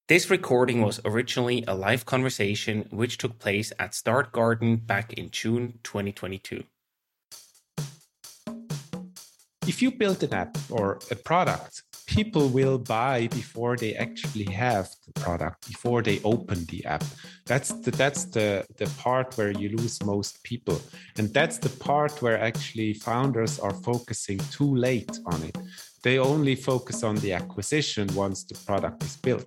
This recording was originally a live conversation which took place at Start Garden back in June 2022. If you build an app or a product, people will buy before they actually have the product, before they open the app. That's the part where you lose most people. And that's the part where actually founders are focusing too late on it. They only focus on the acquisition once the product is built.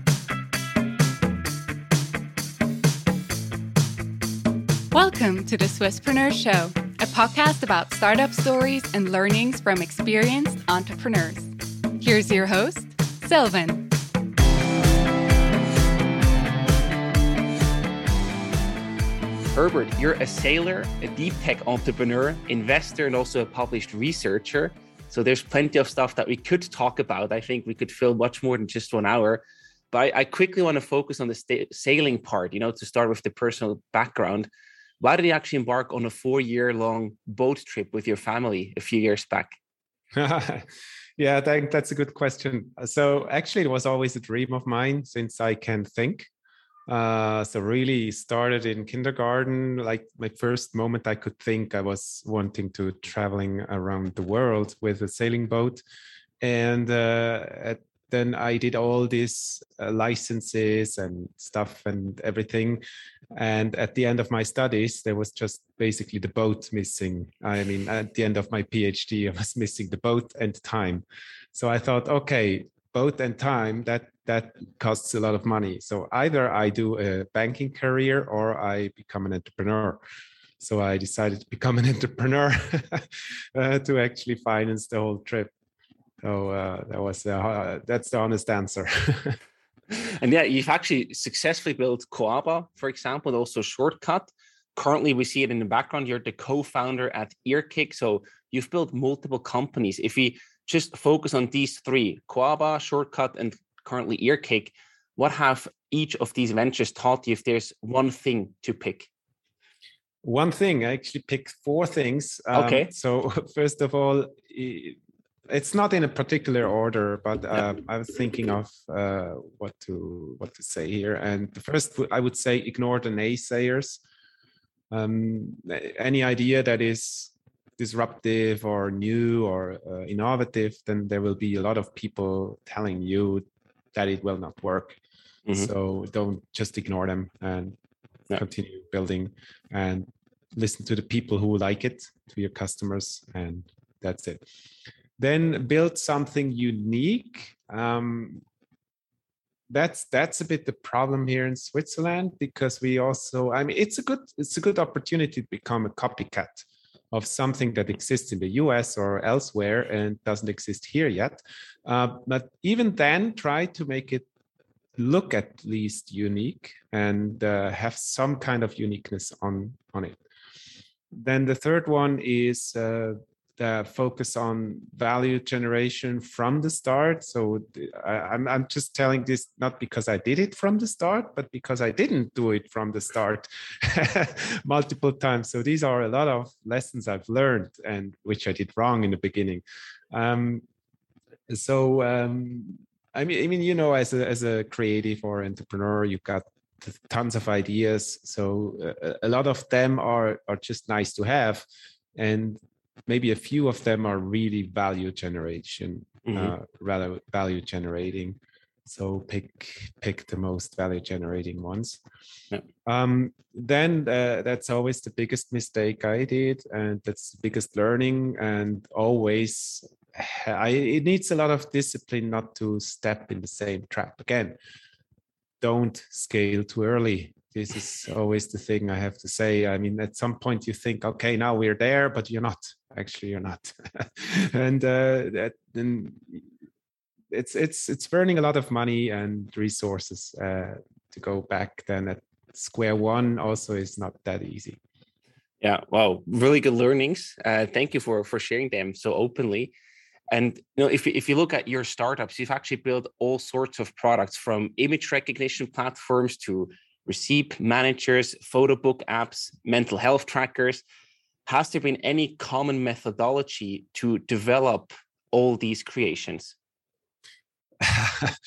Welcome to the Swisspreneur Show, a podcast about startup stories and learnings from experienced entrepreneurs. Here's your host, Sylvan. Herbert, you're a sailor, a deep tech entrepreneur, investor, and also a published researcher. So there's plenty of stuff that we could talk about. I think we could fill much more than just 1 hour. But I quickly want to focus on the sailing part, to start with the personal background. Why did you actually embark on a 4-year-long boat trip with your family a few years back? Yeah, I think that's a good question. So actually, it was always a dream of mine since I can think. So really started in kindergarten. Like my first moment I could think, I was wanting to traveling around the world with a sailing boat. And then I did all these licenses and stuff and everything. And at the end of my studies, there was just basically the boat missing. I mean, at the end of my PhD, I was missing the boat and time. So I thought, okay, boat and time, that costs a lot of money. So either I do a banking career or I become an entrepreneur. So I decided to become an entrepreneur to actually finance the whole trip. So that's the honest answer. And yeah, you've actually successfully built Coaba, for example, and also Shortcut. Currently, we see it in the background. You're the co-founder at Earkick. So you've built multiple companies. If we just focus on these three, Coaba, Shortcut, and currently Earkick, what have each of these ventures taught you if there's one thing to pick? One thing, I actually picked 4 things. Okay. So first of all, it's not in a particular order, but I was thinking of what to say here. And the first, I would say, ignore the naysayers. Any idea that is disruptive or new or innovative, then there will be a lot of people telling you that it will not work. Mm-hmm. So don't just ignore them and continue building and listen to the people who like it, to your customers, and that's it. Then build something unique. That's a bit the problem here in Switzerland, because we also, I mean, it's a good opportunity to become a copycat of something that exists in the US or elsewhere and doesn't exist here yet. But even then, try to make it look at least unique and have some kind of uniqueness on it. Then the third one is the focus on value generation from the start. So I'm just telling this not because I did it from the start, but because I didn't do it from the start multiple times. So these are a lot of lessons I've learned and which I did wrong in the beginning. I mean, as a creative or entrepreneur, you've got tons of ideas. So a lot of them are just nice to have, and maybe a few of them are really value generation, rather value generating. So pick the most value generating ones. Yeah. Then that's always the biggest mistake I did, and that's the biggest learning. And always, it needs a lot of discipline not to step in the same trap again. Don't scale too early. This is always the thing I have to say. I mean, at some point you think, okay, now we're there, but you're not. Actually, you're not. And then it's burning a lot of money and resources to go back then at square one. Also, is not that easy. Yeah, wow, really good learnings. Thank you for sharing them so openly. And if you look at your startups, you've actually built all sorts of products, from image recognition platforms to receipt managers, photo book apps, mental health trackers. Has there been any common methodology to develop all these creations?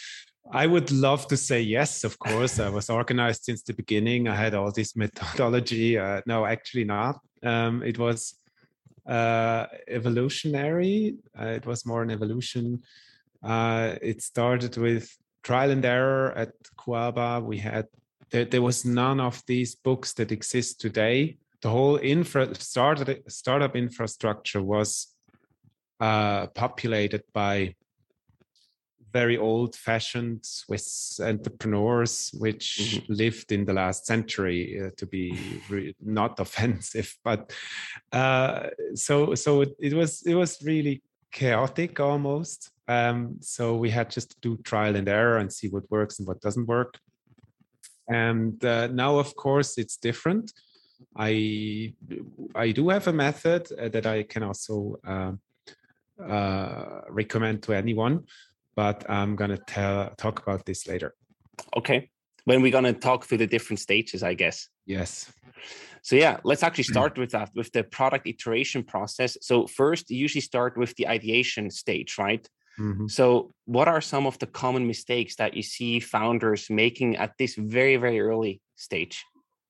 I would love to say yes, of course. I was organized since the beginning. I had all this methodology. No, actually not. It was evolutionary. It was more an evolution. It started with trial and error at Coaba. There was none of these books that exist today. The whole startup infrastructure was populated by very old-fashioned Swiss entrepreneurs, which lived in the last century, to be not offensive, but so it was really chaotic almost. So we had just to do trial and error and see what works and what doesn't work. And now, of course, it's different. I do have a method that I can also recommend to anyone, but I'm going to talk about this later. Okay. When we're going to talk through the different stages, I guess. Yes. So yeah, let's actually start with that, with the product iteration process. So first, you usually start with the ideation stage, right? Mm-hmm. So what are some of the common mistakes that you see founders making at this very, very early stage?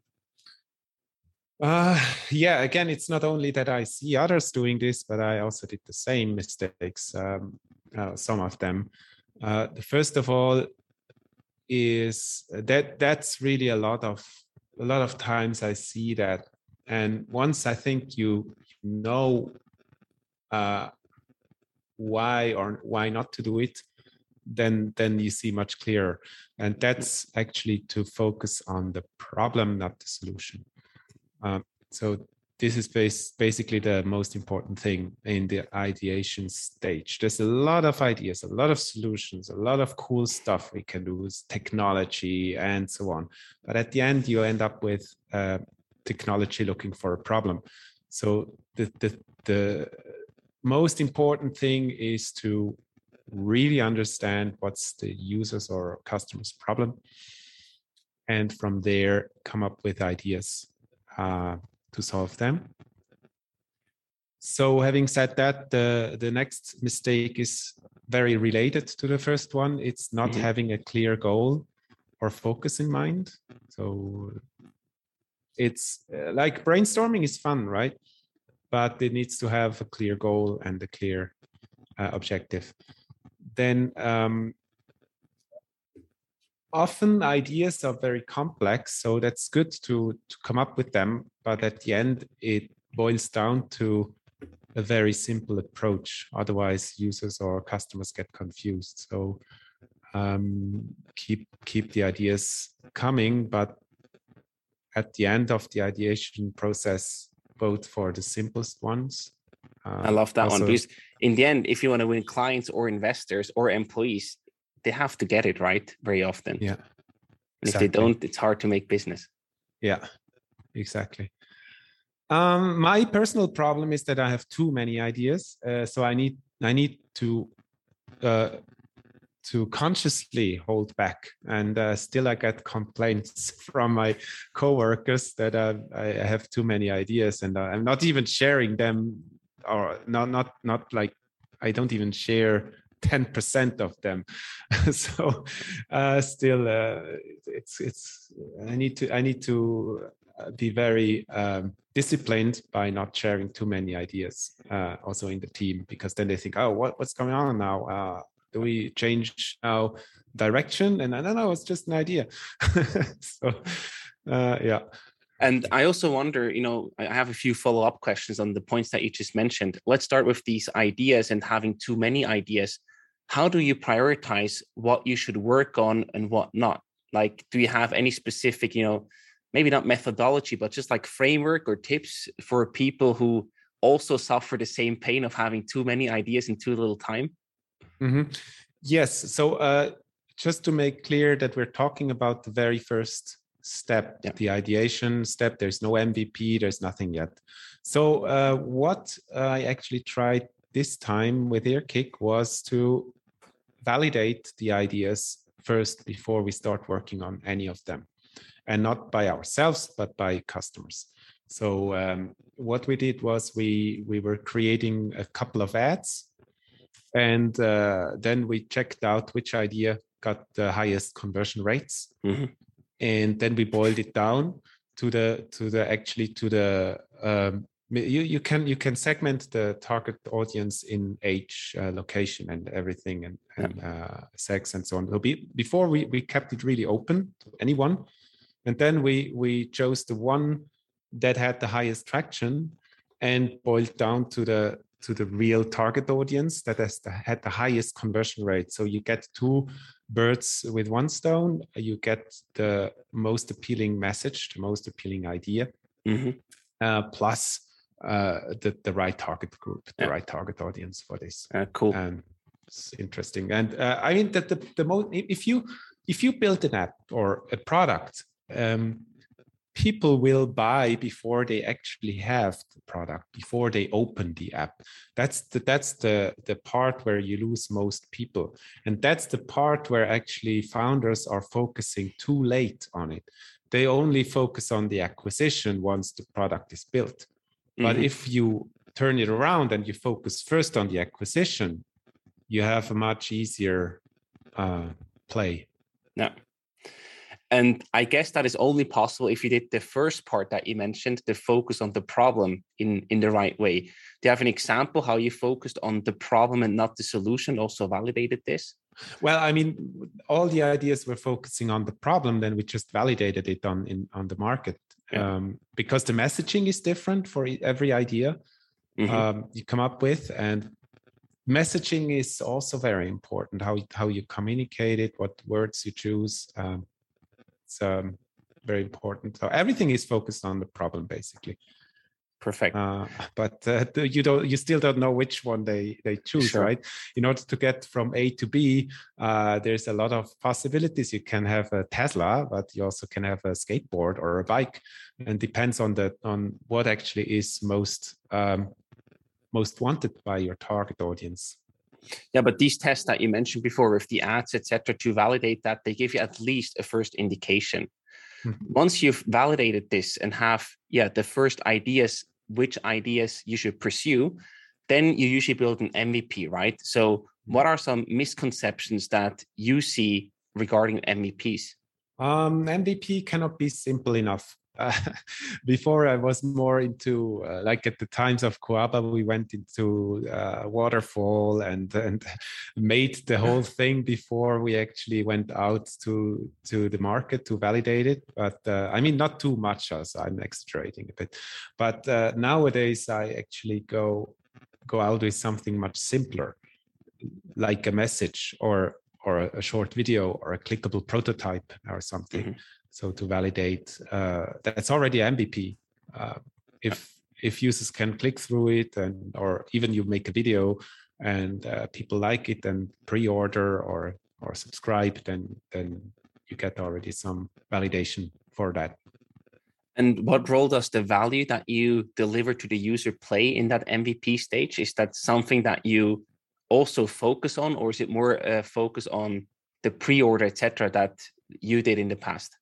Yeah, again, it's not only that I see others doing this, but I also did the same mistakes, some of them. The first of all is that's really a lot of times I see that. And once I think you know why or why not to do it, then you see much clearer. And that's actually to focus on the problem, not the solution. So this is basically the most important thing in the ideation stage. There's a lot of ideas, a lot of solutions, a lot of cool stuff we can do with technology and so on. But at the end, you end up with technology looking for a problem. So the most important thing is to really understand what's the user's or customer's problem, and from there come up with ideas to solve them. So having said that, the next mistake is very related to the first one. It's not having a clear goal or focus in mind. So it's like brainstorming is fun, right? But it needs to have a clear goal and a clear objective. Then often ideas are very complex, so that's good to come up with them. But at the end, it boils down to a very simple approach. Otherwise, users or customers get confused. So keep the ideas coming, but at the end of the ideation process, vote for the simplest ones. I love that one, because in the end, if you want to win clients or investors or employees, they have to get it right very often. Yeah. And if they don't, it's hard to make business. Yeah, exactly. My personal problem is that I have too many ideas. So I need to consciously hold back. And still I get complaints from my coworkers that I have too many ideas, and I'm not even sharing them, or not like I don't even share 10% of them. So still it's I need to be very disciplined by not sharing too many ideas also in the team, because then they think, oh, what's going on now? Do we change our direction? And I don't know, it's just an idea. So yeah. And I also wonder, I have a few follow-up questions on the points that you just mentioned. Let's start with these ideas and having too many ideas. How do you prioritize what you should work on and what not? Like, do you have any specific, maybe not methodology, but just like framework or tips for people who also suffer the same pain of having too many ideas in too little time? Mm-hmm. Yes. So just to make clear that we're talking about the very first step, the ideation step. There's no MVP, there's nothing yet. So what I actually tried this time with Airkick was to validate the ideas first before we start working on any of them, and not by ourselves, but by customers. So what we did was we were creating a couple of ads, and then we checked out which idea got the highest conversion rates. Mm-hmm. And then we boiled it down to the you can segment the target audience in age, location, and everything, and sex and so on. Before we kept it really open to anyone, and then we chose the one that had the highest traction and boiled down to the real target audience that had the highest conversion rate. So you get two birds with one stone. You get the most appealing message, the most appealing idea, plus the right target group, the right target audience for this. Cool. And it's interesting. And I mean that the most, if you build an app or a product, people will buy before they actually have the product, before they open the app. That's the part where you lose most people. And that's the part where actually founders are focusing too late on it. They only focus on the acquisition once the product is built. But if you turn it around and you focus first on the acquisition, you have a much easier play. Yeah. And I guess that is only possible if you did the first part that you mentioned, the focus on the problem in the right way. Do you have an example how you focused on the problem and not the solution, also validated this? Well, I mean, all the ideas were focusing on the problem, then we just validated it on the market. Because the messaging is different for every idea you come up with. And messaging is also very important, how you communicate it, what words you choose. It's very important. So everything is focused on the problem, basically. Perfect. But you still don't know which one they choose, right? In order to get from A to B, there's a lot of possibilities. You can have a Tesla, but you also can have a skateboard or a bike, and depends on what actually is most wanted by your target audience. Yeah, but these tests that you mentioned before with the ads, etc., to validate that, they give you at least a first indication. Once you've validated this and have the first ideas, which ideas you should pursue, then you usually build an MVP, right? So what are some misconceptions that you see regarding MVPs? MVP cannot be simple enough. Before I was more into like at the times of Coaba, we went into waterfall and made the whole thing before we actually went out to the market to validate it. But I mean, not too much, as I'm exaggerating a bit. But nowadays I actually go out with something much simpler, like a message or a short video or a clickable prototype or something. So to validate, that's already MVP. If users can click through it, or even you make a video and people like it and pre-order or subscribe, then you get already some validation for that. And what role does the value that you deliver to the user play in that MVP stage? Is that something that you also focus on, or is it more focus on the pre-order, etc., that you did in the past?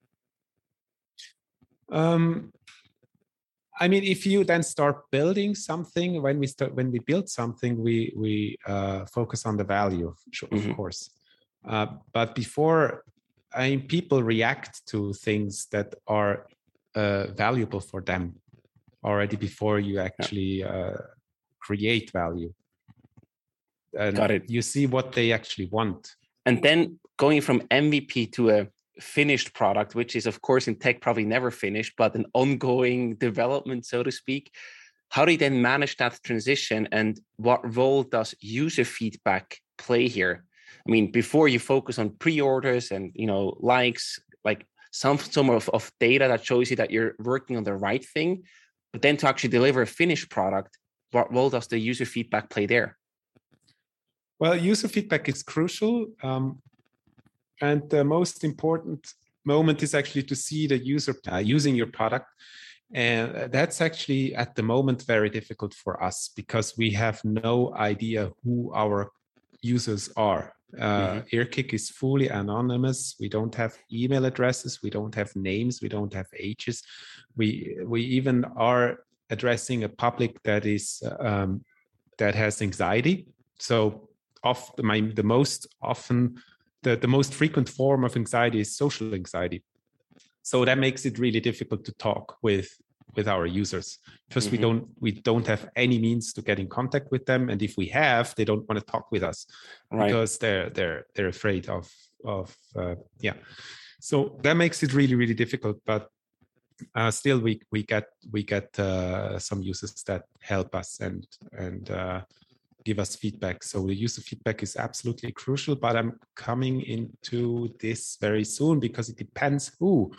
I mean, if you then start building something, when we build something, we focus on the value, of course. But before, I mean, people react to things that are valuable for them already before you actually create value. And got it. You see what they actually want. And then going from MVP to a finished product, which is of course in tech probably never finished, but an ongoing development, so to speak. How do you then manage that transition, and what role does user feedback play here? I mean, before you focus on pre-orders and likes, like some of data that shows you that you're working on the right thing, but then to actually deliver a finished product, what role does the user feedback play there? Well, user feedback is crucial. And the most important moment is actually to see the user using your product. And that's actually at the moment very difficult for us because we have no idea who our users are. Earkick is fully anonymous. We don't have email addresses. We don't have names. We don't have ages. We even are addressing a public that is that has anxiety. So the most often the most frequent form of anxiety is social anxiety. So that makes it really difficult to talk with our users because we don't have any means to get in contact with them, and if we have, they don't want to talk with us because they're afraid of so that makes it really, really difficult. But still we get some users that help us and give us feedback. So the user feedback is absolutely crucial, but I'm coming into this very soon because it depends who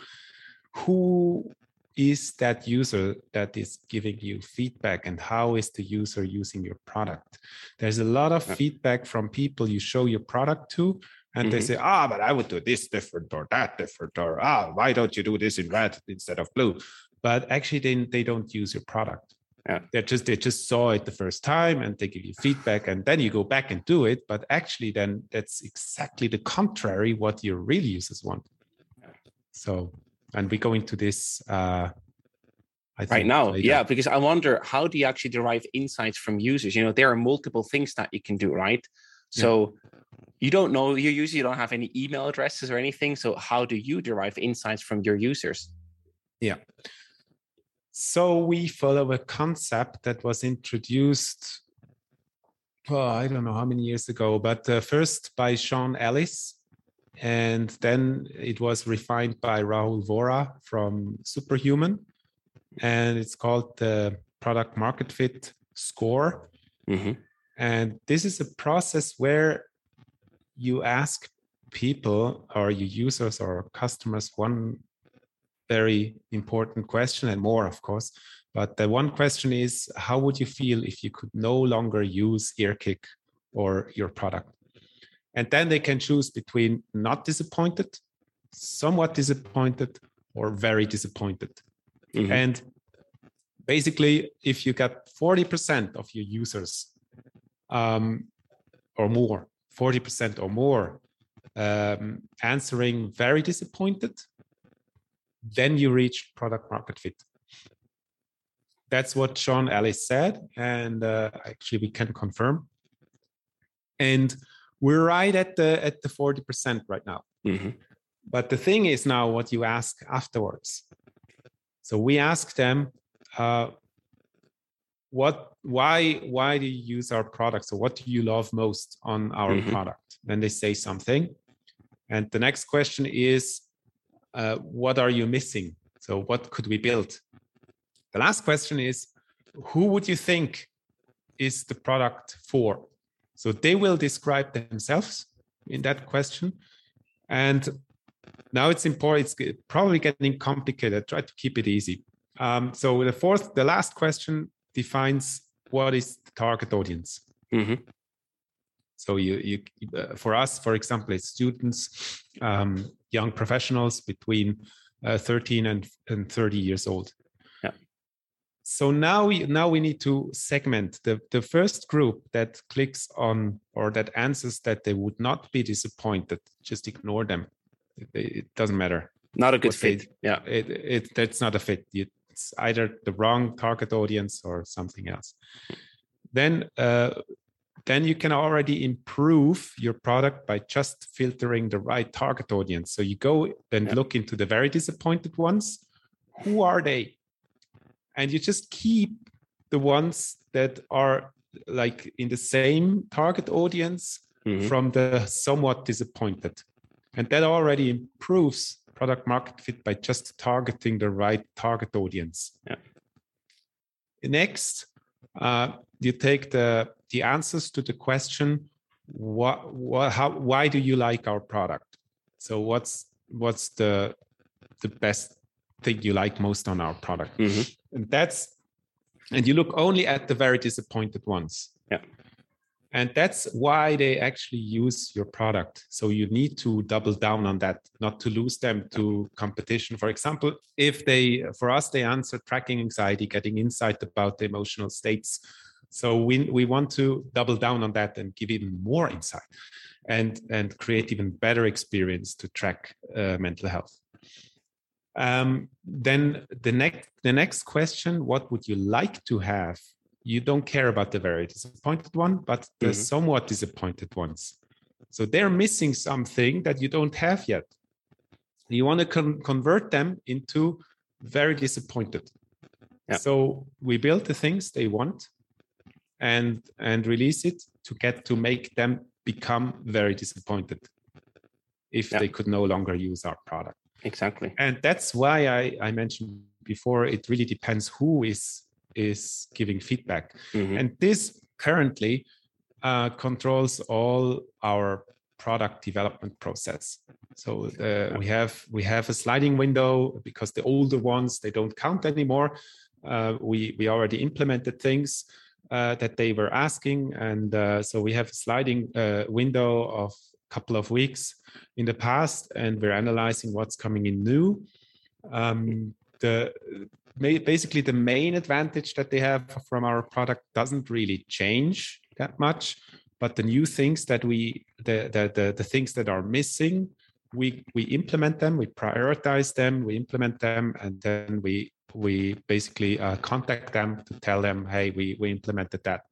is that user that is giving you feedback and how is the user using your product. There's a lot of feedback from people you show your product to, and they say, but I would do this different or that different, or why don't you do this in red instead of blue? But actually they don't use your product. They just saw it the first time and they give you feedback, and then you go back and do it. But actually then that's exactly the contrary what your real users want. So, and we go into this I think right now later. Because I wonder, how do you actually derive insights from users? There are multiple things that you can do, right? So you don't know your user, you don't have any email addresses or anything, so how do you derive insights from your users? So we follow a concept that was introduced, I don't know how many years ago, but first by Sean Ellis, and then it was refined by Rahul Vora from Superhuman, and it's called the product market fit score. And this is a process where you ask people or your users or customers one very important question, and more, of course. But the one question is, how would you feel if you could no longer use EarKick or your product? And then they can choose between not disappointed, somewhat disappointed, or very disappointed. And basically, if you get 40% of your users or more, 40% or more answering very disappointed, then you reach product market fit. That's what Sean Ellis said, and actually we can confirm. And we're right at the 40% right now. But the thing is now what you ask afterwards. So we ask them, why do you use our product? So what do you love most on our product? Then they say something. And the next question is, what are you missing? So what could we build? The last question is, who would you think is the product for? So they will describe themselves in that question. And now it's important, it's probably getting complicated. Try to keep it easy. So the last question defines what is the target audience. So you for us, for example, it's students, young professionals between 13 and 30 years old. So now we need to segment the first group that clicks on or that answers that they would not be disappointed. Just ignore them. It doesn't matter. Not a good fit. That's not a fit. It's either the wrong target audience or something else. Then you can already improve your product by just filtering the right target audience. So you go and look into the very disappointed ones. Who are they? And you just keep the ones that are like in the same target audience from the somewhat disappointed. And that already improves product market fit by just targeting the right target audience. Next, you take the answers to the question, why do you like our product? So what's the best thing you like most on our product? And you look only at the very disappointed ones. And that's why they actually use your product. So you need to double down on that, not to lose them to competition. For example, if for us, they answer tracking anxiety, getting insight about the emotional states. So we want to double down on that and give even more insight and create even better experience to track mental health. Then the next question, what would you like to have? You don't care about the very disappointed one, but the somewhat disappointed ones. So they're missing something that you don't have yet. You want to convert them into very disappointed. Yeah. So we build the things they want and release it to make them become very disappointed if they could no longer use our product. Exactly. And that's why I mentioned before, it really depends who is giving feedback. Mm-hmm. And this currently controls all our product development process. So we have a sliding window because the older ones, they don't count anymore. We already implemented things that they were asking. And so we have a sliding window of a couple of weeks in the past, and we're analyzing what's coming in new. Basically, the main advantage that they have from our product doesn't really change that much, but the new things that the things that are missing, we implement them, we prioritize them, we implement them, and then we basically contact them to tell them, hey, we implemented that.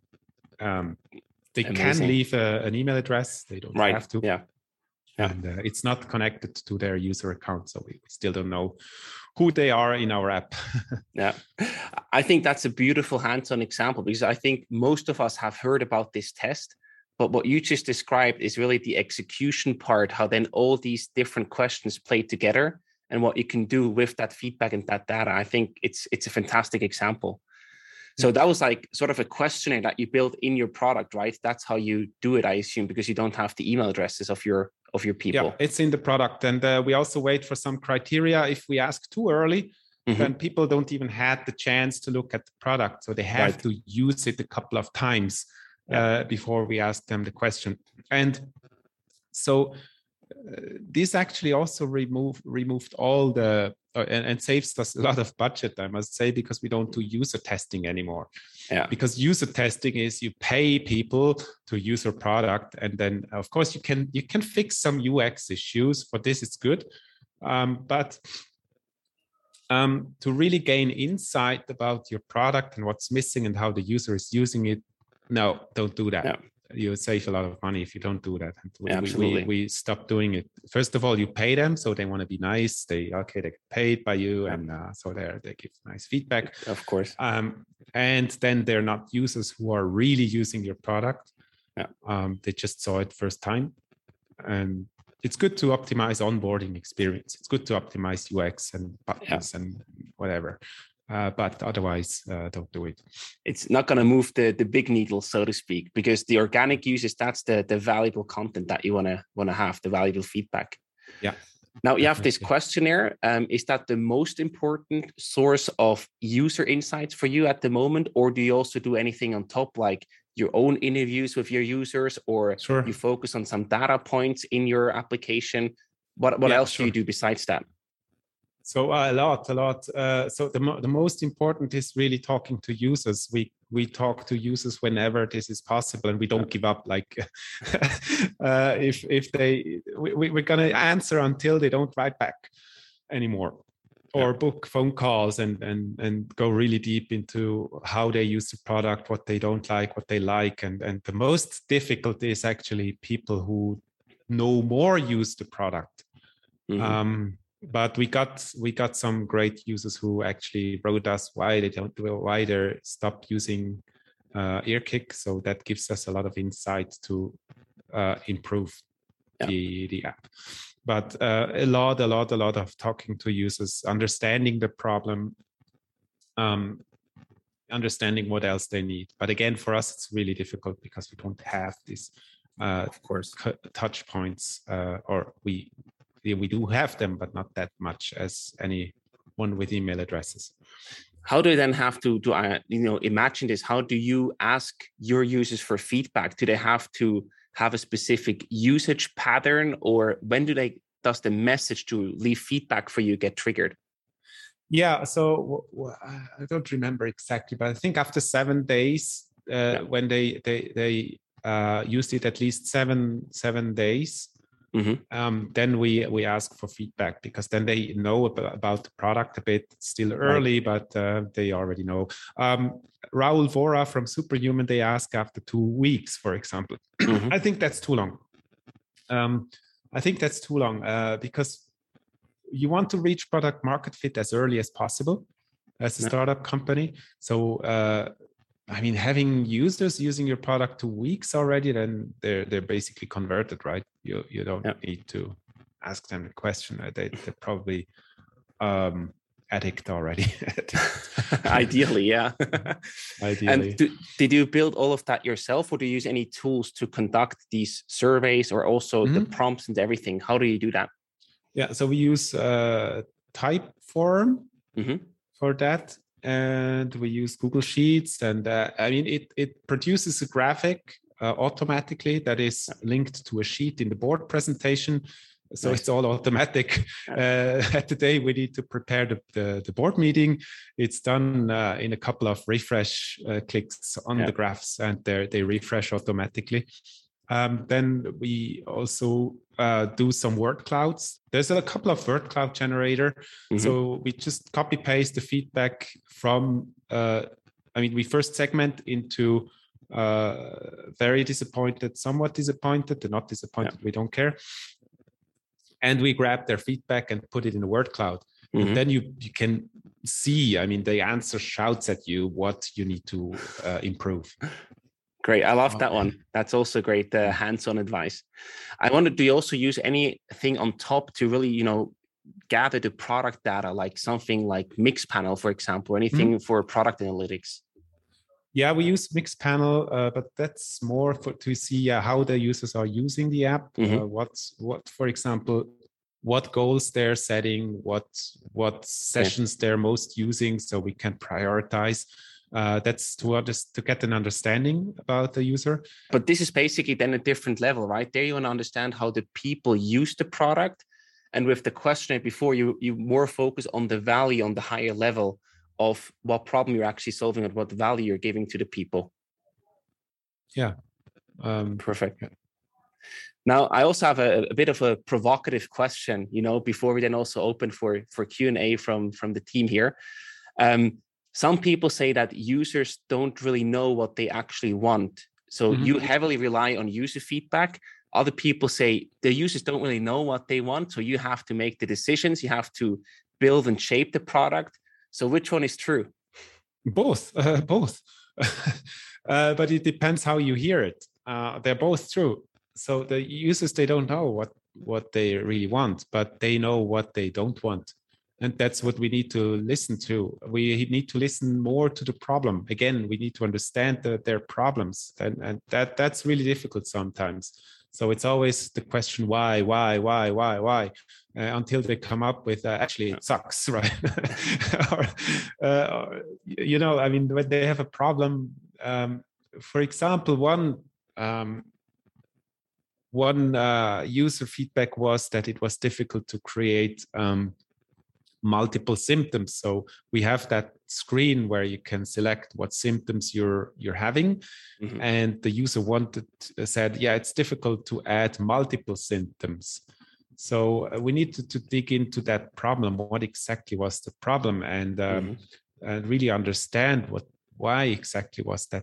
They Amazing. Can leave an email address. They don't have to. Yeah. And it's not connected to their user account, so we still don't know who they are in our app. Yeah, I think that's a beautiful hands-on example, because I think most of us have heard about this test, but what you just described is really the execution part, how then all these different questions play together and what you can do with that feedback and that data. I think it's a fantastic example. So that was like sort of a questionnaire that you built in your product, right? That's how you do it, I assume, because you don't have the email addresses of your people. Yeah, it's in the product. And we also wait for some criteria. If we ask too early, then people don't even have the chance to look at the product. So they have to use it a couple of times before we ask them the question. And so this actually also removed all the and saves us a lot of budget, I must say, because we don't do user testing anymore. Yeah. Because user testing is you pay people to use your product, and then of course you can fix some UX issues. For this, it's good, but to really gain insight about your product and what's missing and how the user is using it, no, don't do that. Yeah. You save a lot of money if you don't do that. And we stop doing it. First of all, you pay them, so they want to be nice. They get paid by you, and so they give nice feedback. Of course. And then they're not users who are really using your product. Yeah. They just saw it first time, and it's good to optimize onboarding experience. It's good to optimize UX and buttons and whatever. But otherwise, don't do it. It's not going to move the big needle, so to speak, because the organic users, that's the valuable content that you want to have, the valuable feedback. Yeah. Now you have this questionnaire. Is that the most important source of user insights for you at the moment? Or do you also do anything on top, like your own interviews with your users, or you focus on some data points in your application? What else do you do besides that? So a lot. So the most important is really talking to users. We talk to users whenever this is possible, and we don't give up. Like if we're gonna answer until they don't write back anymore, or book phone calls and go really deep into how they use the product, what they don't like, what they like, and the most difficult is actually people who no more use the product. Mm-hmm. But we got some great users who actually wrote us why they stop using Earkick. So that gives us a lot of insight to improve the app. But a lot of talking to users, understanding the problem, understanding what else they need. But again, for us, it's really difficult because we don't have these, of course, touch points, or we do have them, but not that much as anyone with email addresses. How do you then have to imagine this? How do you ask your users for feedback? Do they have to have a specific usage pattern, or when does the message to leave feedback for you get triggered? Yeah, so I don't remember exactly, but I think after 7 days, when they used it at least seven days. Mm-hmm. Then we ask for feedback, because then they know about the product a bit. It's still early, but they already know. Raul Vora from Superhuman, they ask after 2 weeks, for example. Mm-hmm. I think that's too long. I think that's too long because you want to reach product market fit as early as possible as a startup company. So, I mean, having users using your product 2 weeks already, then they're basically converted, right? You don't need to ask them a question. They're probably addict already. Ideally, yeah. Ideally. And did you build all of that yourself, or do you use any tools to conduct these surveys, or also the prompts and everything? How do you do that? Yeah, so we use Typeform for that, and we use Google Sheets, and I mean it produces a graphic automatically that is linked to a sheet in the board presentation. So It's all automatic. At the day we need to prepare the board meeting, it's done in a couple of refresh clicks on the graphs, and they refresh automatically. Then we also do some word clouds. There's a couple of word cloud generator. So we just copy paste the feedback from, we first segment into very disappointed, somewhat disappointed, they're not disappointed, we don't care. And we grab their feedback and put it in the word cloud. And then you can see, the answer shouts at you what you need to improve. Great. I love that one. That's also great. The hands-on advice. I wonder, do you also use anything on top to really, gather the product data, like something like Mixpanel, for example, or anything for product analytics? Yeah, we use Mixpanel, but that's more to see how the users are using the app. For example, what goals they're setting, what sessions they're most using, so we can prioritize. That's to get an understanding about the user. But this is basically then a different level, right? There you want to understand how the people use the product. And with the questionnaire before, you more focus on the value on the higher level of what problem you're actually solving and what value you're giving to the people. Yeah. Perfect. Now, I also have a bit of a provocative question, before we then also open for Q&A from the team here. Some people say that users don't really know what they actually want. So you heavily rely on user feedback. Other people say the users don't really know what they want. So you have to make the decisions. You have to build and shape the product. So which one is true? Both. But it depends how you hear it. They're both true. So the users, they don't know what they really want, but they know what they don't want. And that's what we need to listen to. We need to listen more to the problem. Again, we need to understand their problems. And that's really difficult sometimes. So it's always the question, why, until they come up with, actually, it sucks, right? When they have a problem, for example, one user feedback was that it was difficult to create multiple symptoms. So we have that screen where you can select what symptoms you're having, and the user said, it's difficult to add multiple symptoms. So we need to dig into that problem. What exactly was the problem, and really understand why exactly was that.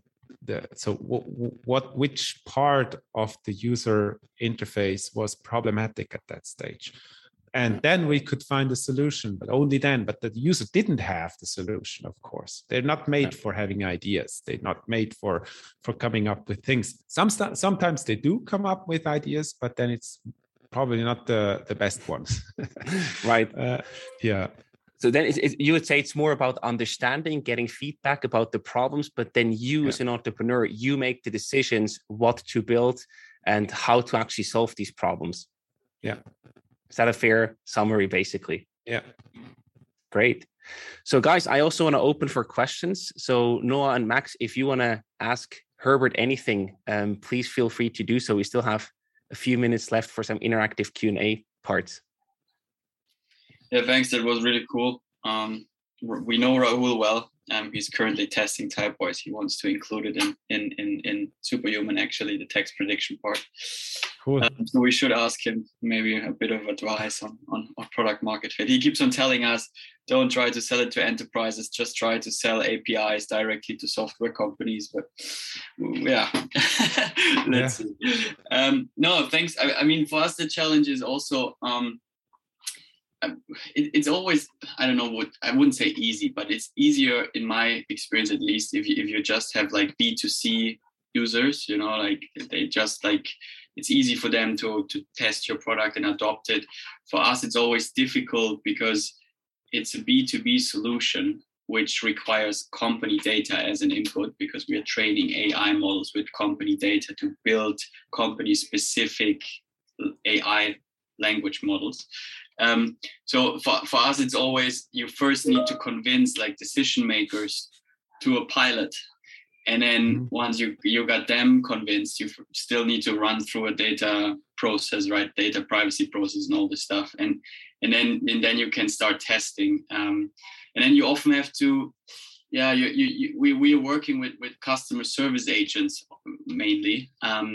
Which part of the user interface was problematic at that stage. And then we could find a solution, but only then. But the user didn't have the solution, of course. They're not made for having ideas. They're not made for coming up with things. Sometimes they do come up with ideas, but then it's probably not the best ones. Right. Yeah. So then you would say it's more about understanding, getting feedback about the problems, but then you as an entrepreneur, you make the decisions what to build and how to actually solve these problems. Yeah. Is that a fair summary, basically? Yeah. Great. So guys, I also want to open for questions. So Noah and Max, if you want to ask Herbert anything, please feel free to do so. We still have a few minutes left for some interactive Q&A parts. Yeah, thanks. That was really cool. We know Rahul well. He's currently testing Typevoice. He wants to include it in Superhuman, actually, the text prediction part. Cool. So we should ask him maybe a bit of advice on product market fit. He keeps on telling us don't try to sell it to enterprises, just try to sell APIs directly to software companies. But yeah, let's see. No, thanks. I mean, for us, the challenge is also, it's always, I don't know what, I wouldn't say easy, but it's easier in my experience, at least, if you just have like B2C users, you know, like they just like, it's easy for them to test your product and adopt it. For us, it's always difficult because it's a B2B solution, which requires company data as an input, because we are training AI models with company data to build company-specific AI language models. So for us, it's always, you first need to convince like decision makers to a pilot. And then once you got them convinced, you still need to run through a data process, right? Data privacy process and all this stuff. And then you can start testing. And then you often have to, we are working with customer service agents mainly.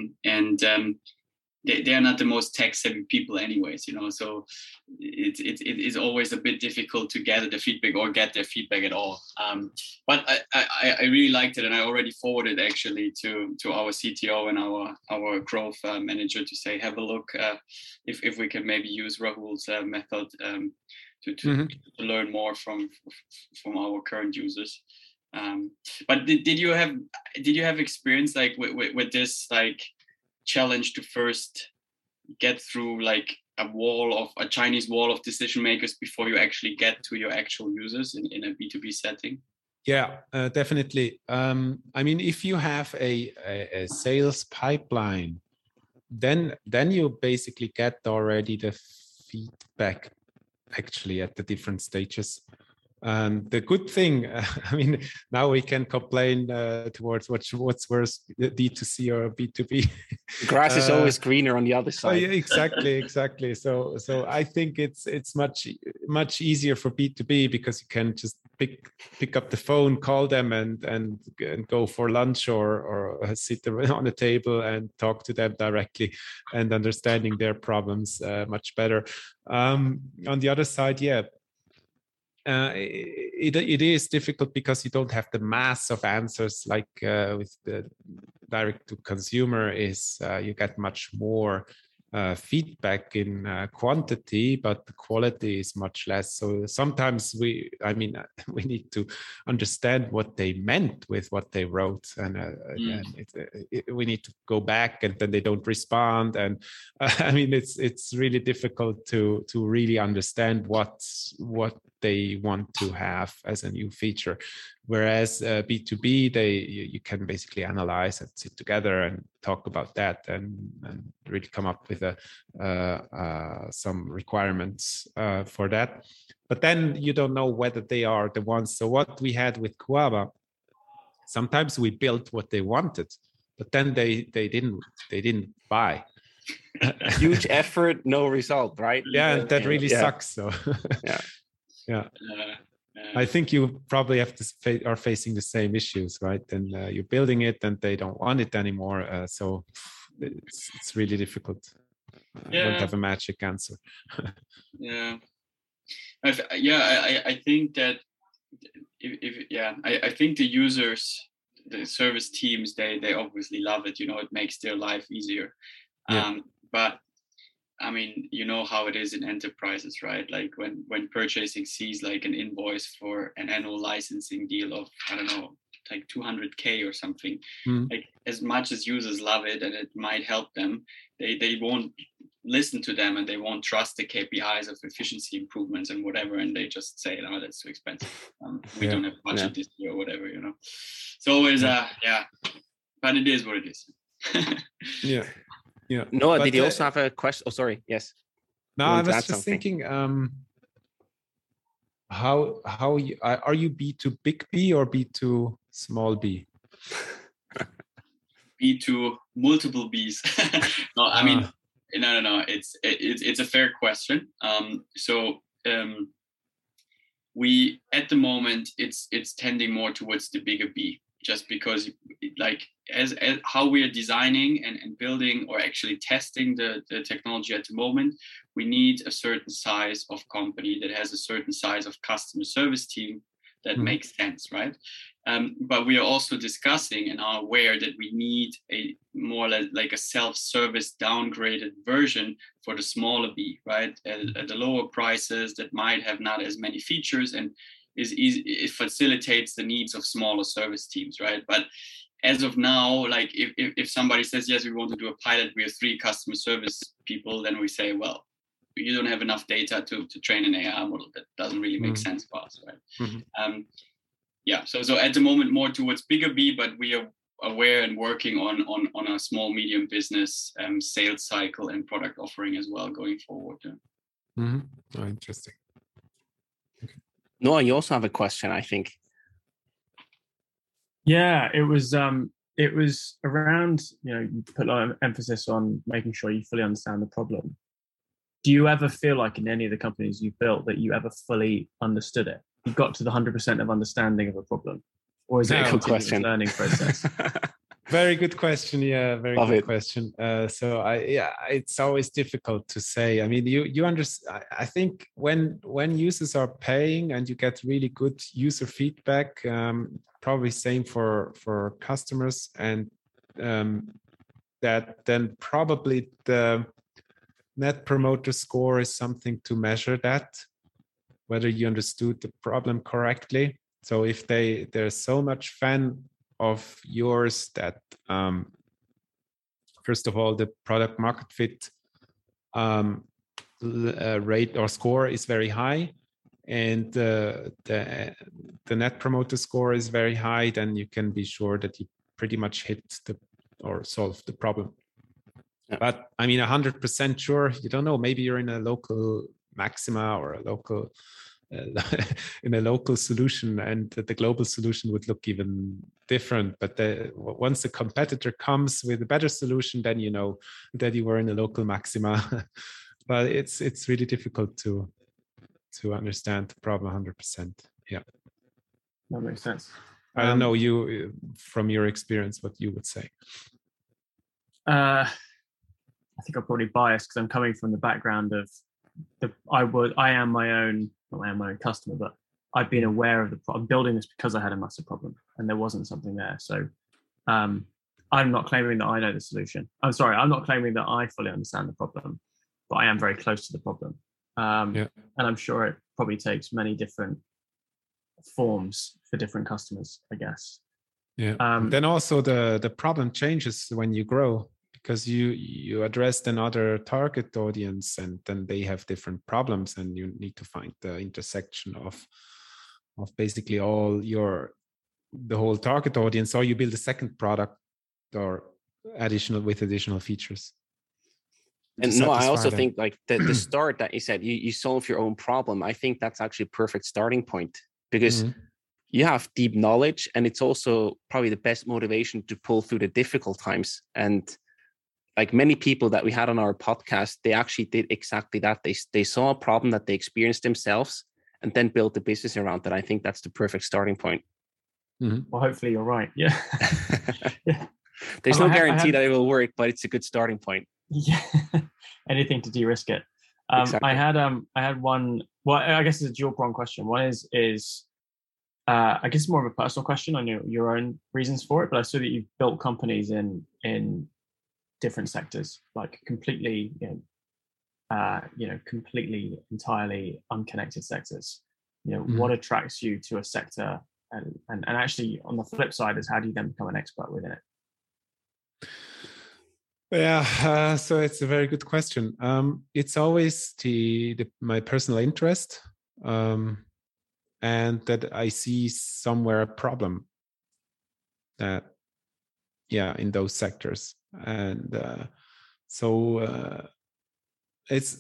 They are not the most tech savvy people anyways, you know, so it's always a bit difficult to gather the feedback or get their feedback at all. But I really liked it, and I already forwarded actually to our CTO and our growth manager to say, have a look if we can maybe use Rahul's method to learn more from our current users. But did you have experience like with this like challenge to first get through like a Chinese wall of decision makers before you actually get to your actual users in a B2B setting? Yeah, definitely. I mean, if you have a sales pipeline, then you basically get already the feedback actually at the different stages. The good thing, I mean, now we can complain towards what's worse, D2C or B2B. Grass is always greener on the other side. Oh, yeah, exactly. So I think it's much easier for B2B because you can just pick up the phone, call them, and go for lunch or sit on the table and talk to them directly and understanding their problems much better. On the other side, yeah. It is difficult because you don't have the mass of answers like with the direct to consumer is you get much more feedback in quantity, but the quality is much less. So sometimes we need to understand what they meant with what they wrote, and we need to go back, and then they don't respond. And I mean, it's really difficult to really understand what they want to have as a new feature. Whereas B2B, you can basically analyze and sit together and talk about that and really come up with some requirements for that. But then you don't know whether they are the ones. So what we had with Kuava, sometimes we built what they wanted, but then they didn't buy. Huge effort, no result, right? Yeah, that really sucks. So yeah. I think you probably are facing the same issues, right? And you're building it, and they don't want it anymore. So it's really difficult. I don't have a magic answer. I think that I think the users, the service teams, they obviously love it. You know, it makes their life easier. But I mean, you know how it is in enterprises, right? Like when purchasing sees like an invoice for an annual licensing deal of, I don't know, like 200K or something, like as much as users love it and it might help them, they won't listen to them, and they won't trust the KPIs of efficiency improvements and whatever. And they just say, no, that's too expensive. We don't have budget this year or whatever, you know? So it's, but it is what it is. Yeah. Noah, did you also have a question? Oh, sorry. Yes. No, I was just thinking, how are you B2 big B or B2 small b? B2 multiple Bs. No, I mean, no. It's a fair question. We at the moment it's tending more towards the bigger B. just because like as how we are designing and building or actually testing the technology at the moment, we need a certain size of company that has a certain size of customer service team that makes sense, right? But we are also discussing and are aware that we need a more like a self-service downgraded version for the smaller B, right? At the lower prices that might have not as many features and is easy, it facilitates the needs of smaller service teams, right? But as of now, like if somebody says, yes, we want to do a pilot, we have 3 customer service people, then we say, well, you don't have enough data to train an AI model. That doesn't really make sense for us, right? Yeah, so at the moment more towards bigger B, but we are aware and working on a small medium business sales cycle and product offering as well going forward. Oh, interesting. Okay. Noah, you also have a question, I think. Yeah, it was around, you put a lot of emphasis on making sure you fully understand the problem. Do you ever feel like in any of the companies you've built that you ever fully understood it? You got to the 100% of understanding of a problem, or is it a continuous learning process? Very good question. Yeah, very good question. So it's always difficult to say. I mean, you understand. I think when users are paying and you get really good user feedback, probably same for customers, and that then probably the Net Promoter Score is something to measure that, whether you understood the problem correctly. So if they're so much fan of yours that first of all, the product market fit rate or score is very high, and the Net Promoter Score is very high, then you can be sure that you pretty much hit or solve the problem. But I mean, 100% sure, you don't know. Maybe you're in a local maxima or a local in a local solution, and the global solution would look even different. But once the competitor comes with a better solution, then you know that you were in a local maxima. But it's really difficult to understand the problem 100%. Yeah, that makes sense. I don't know, you from your experience, what you would say. I think I'm probably biased because I'm coming from the background of I am my own customer, but I've been aware of the problem. Building this because I had a massive problem and there wasn't something there. So I'm not claiming that I know the solution. I'm sorry, I'm not claiming that I fully understand the problem, but I am very close to the problem. And I'm sure it probably takes many different forms for different customers, I guess. Yeah. Then also the problem changes when you grow, because you address another target audience and then they have different problems, and you need to find the intersection of basically the whole target audience, or you build a second product or additional features. And no, I also think like the start that you said, you solve your own problem. I think that's actually a perfect starting point, because you have deep knowledge, and it's also probably the best motivation to pull through the difficult times. And like many people that we had on our podcast, they actually did exactly that. They saw a problem that they experienced themselves and then built the business around that. I think that's the perfect starting point. Well, hopefully you're right. Yeah. Yeah. There's no guarantee that it will work, but it's a good starting point. Yeah. Anything to de-risk it. Exactly. I had one. Well, I guess it's a dual-pronged question. One is I guess more of a personal question on your own reasons for it. But I saw that you've built companies in different sectors, like completely, completely, entirely unconnected sectors. What attracts you to a sector, and actually on the flip side is how do you then become an expert within it? Yeah, so it's a very good question. It's always my personal interest, and that I see somewhere a problem that, in those sectors. And so it's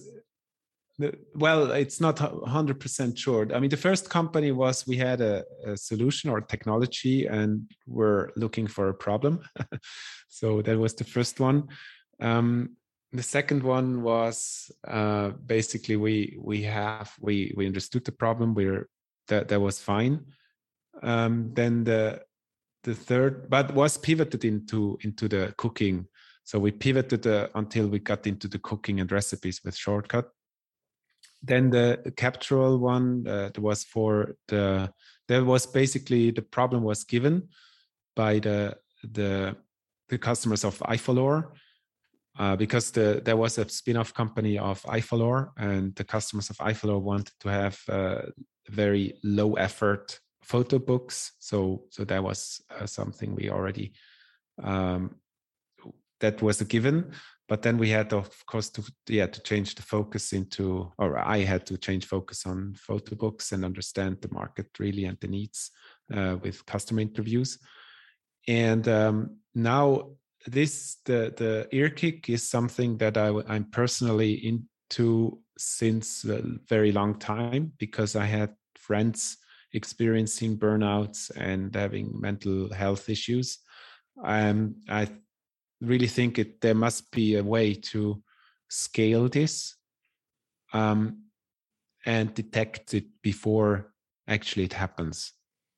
not 100% sure. I mean, the first company was, we had a solution or technology and we're looking for a problem. So that was the first one. The second one was basically we understood the problem. That was fine. Then the third, but was pivoted into the cooking. So we pivoted until we got into the cooking and recipes with Shortcut. Then the Captural one was for there was basically the problem was given by the customers of iFollow, because there was a spin-off company of iFollow, and the customers of iFollow wanted to have very low effort photo books. So that was something we already that was a given. But then we had, of course, to change the focus or I had to change focus on photo books and understand the market really and the needs with customer interviews. And now the EarKick is something that I'm personally into since a very long time, because I had friends experiencing burnouts and having mental health issues. I really think there must be a way to scale this and detect it before actually it happens.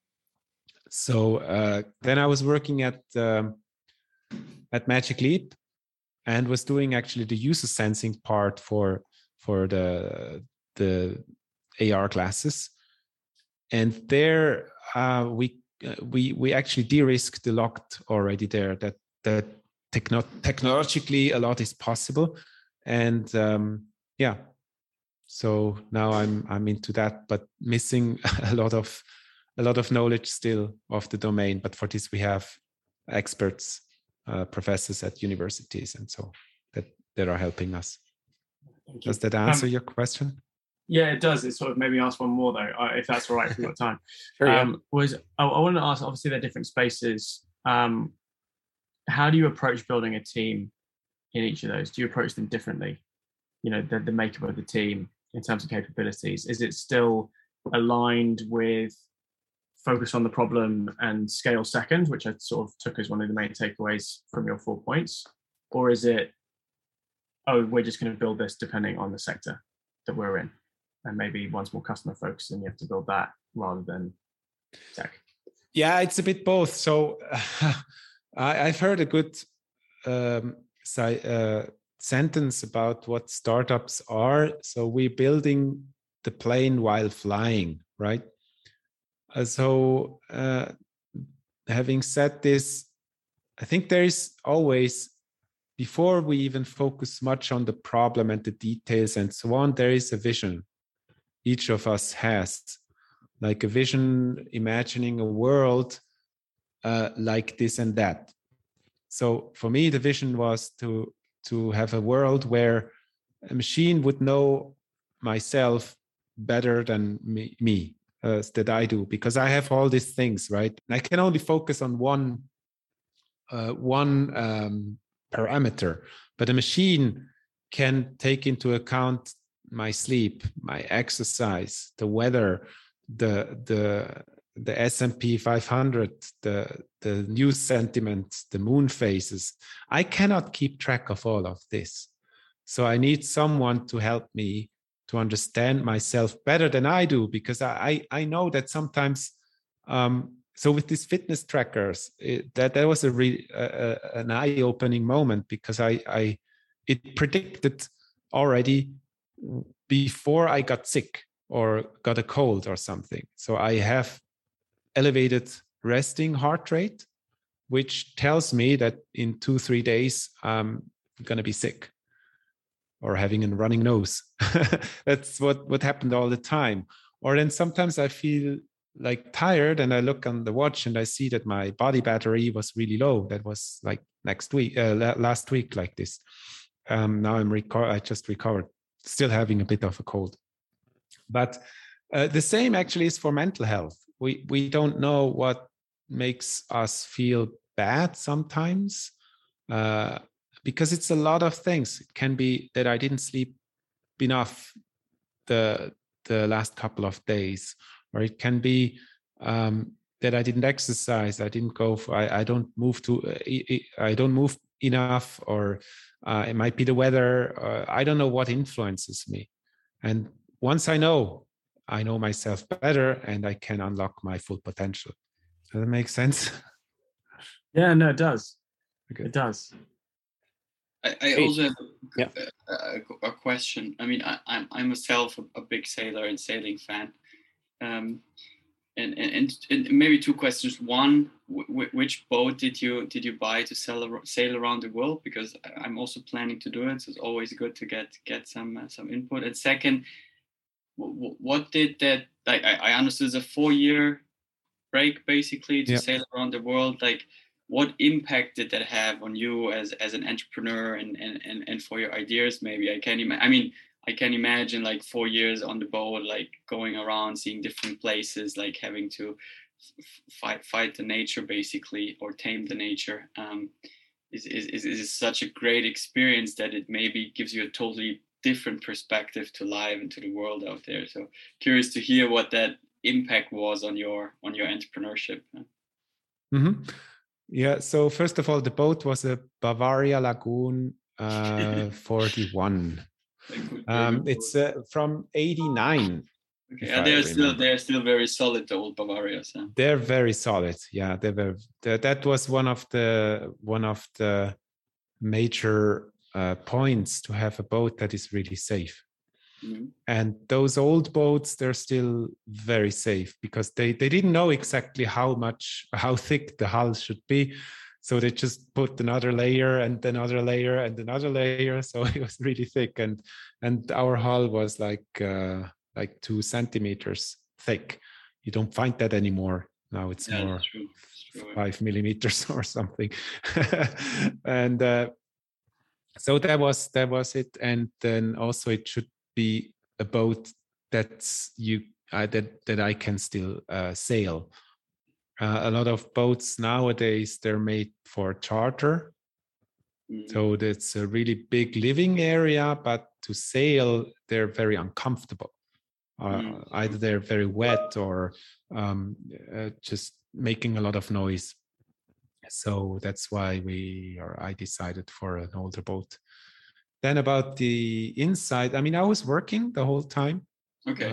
So then I was working at Magic Leap and was doing actually the user sensing part for the AR glasses. And there we actually de-risked the locked already there, that technologically a lot is possible. And so now I'm into that, but missing a lot of knowledge still of the domain. But for this we have experts, professors at universities, and so that are helping us. Does that answer your question? Yeah, it does. It sort of made me ask one more though, if that's all right, if we've got time. Sure, yeah. I want to ask, obviously they're different spaces. How do you approach building a team in each of those? Do you approach them differently? You know, the makeup of the team in terms of capabilities. Is it still aligned with focus on the problem and scale second, which I sort of took as one of the main takeaways from your 4 points? Or is it, we're just going to build this depending on the sector that we're in? And maybe one's more customer focused and you have to build that rather than tech. Yeah, it's a bit both. So I've heard a good sentence about what startups are. So we're building the plane while flying, right? So having said this, I think there is always, before we even focus much on the problem and the details and so on, there is a vision each of us has, like a vision, imagining a world like this and that. So for me, the vision was to have a world where a machine would know myself better than me that I do, because I have all these things, right? I can only focus on one parameter, but a machine can take into account my sleep, my exercise, the weather, the S&P 500, the news sentiment, the moon phases. I cannot keep track of all of this. So I need someone to help me to understand myself better than I do, because I know that sometimes, so with these fitness trackers, that was an eye-opening moment, because it predicted already before I got sick or got a cold or something. So I have elevated resting heart rate, which tells me that in 2-3 days, I'm going to be sick or having a running nose. That's what happened all the time. Or then sometimes I feel like tired and I look on the watch and I see that my body battery was really low. That was like last week like this. Now I just recovered, still having a bit of a cold. But the same actually is for mental health. We don't know what makes us feel bad sometimes, because it's a lot of things. It can be that I didn't sleep enough the last couple of days, or it can be that I didn't exercise. I didn't go for. I don't move I don't move enough, or it might be the weather. I don't know what influences me. And once I know myself better, and I can unlock my full potential. Does that make sense? Yeah, no, it does. Okay. It does. I also have a question. I mean, I'm myself a big sailor and sailing fan. And maybe two questions. One, which boat did you buy to sail around the world? Because I'm also planning to do it. So it's always good to get some input. And second, what did that, like? I understood it's a 4-year break basically to sail around the world. Like, what impact did that have on you as an entrepreneur and for your ideas? Maybe I can imagine like 4 years on the boat, like going around, seeing different places, like having to fight the nature basically, or tame the nature. Is such a great experience that it maybe gives you a totally different perspective to life and to the world out there. So curious to hear what that impact was on your entrepreneurship. Mm-hmm. Yeah. So first of all, the boat was a Bavaria Lagoon 41. It's from 89. Okay, they're still very solid, the old Bavarias. Huh? They're very solid. Yeah, they were. That was one of the major points, to have a boat that is really safe. Mm-hmm. And those old boats, they're still very safe because they didn't know exactly how thick the hull should be. So they just put another layer and another layer and another layer. So it was really thick. And our hull was like 2 centimeters thick. You don't find that anymore. Now it's more 5 millimeters or something. And so that was it. And then also it should be a boat that I can still sail. A lot of boats nowadays, they're made for charter. Mm-hmm. So that's a really big living area, but to sail, they're very uncomfortable. Either they're very wet or just making a lot of noise. So that's why I decided for an older boat. Then about the inside, I mean, I was working the whole time. Okay.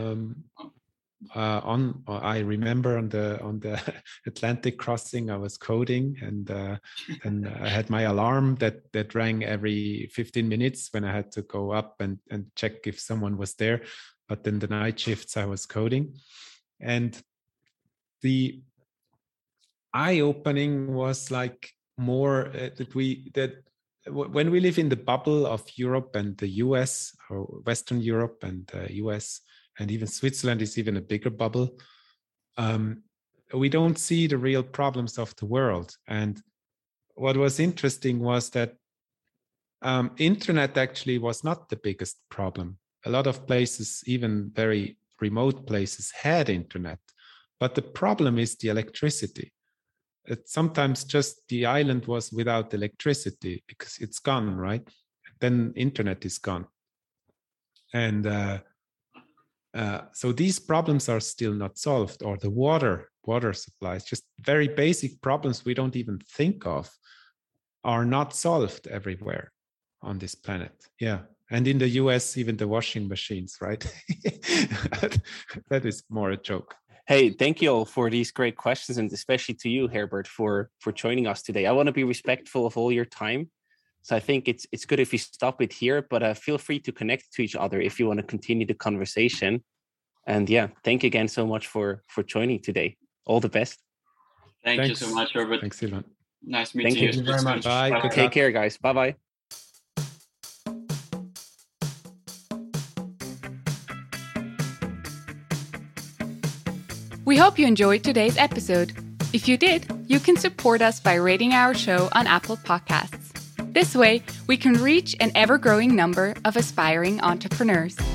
I remember on the Atlantic crossing, I was coding, and I had my alarm that rang every 15 minutes when I had to go up and check if someone was there. But then the night shifts, I was coding, and the eye-opening was like more that when we live in the bubble of Europe and the US, or Western Europe and the US, and even Switzerland is even a bigger bubble, we don't see the real problems of the world. And what was interesting was that internet actually was not the biggest problem. A lot of places, even very remote places, had internet. But the problem is the electricity. Sometimes just the island was without electricity because it's gone, right? Then internet is gone. And so these problems are still not solved, or the water supplies, just very basic problems we don't even think of, are not solved everywhere on this planet. Yeah. And in the US, even the washing machines, right? That is more a joke. Hey, thank you all for these great questions, and especially to you, Herbert, for joining us today. I want to be respectful of all your time. So I think it's good if we stop it here, but feel free to connect to each other if you want to continue the conversation. And yeah, thank you again so much for joining today. All the best. Thanks you so much, Herbert. Thanks, Silvan. Nice meeting you. Thank you very much. Bye. Take care, guys. Bye-bye. We hope you enjoyed today's episode. If you did, you can support us by rating our show on Apple Podcasts. This way, we can reach an ever-growing number of aspiring entrepreneurs.